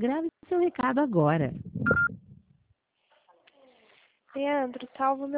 grave seu recado agora. Leandro, salva o meu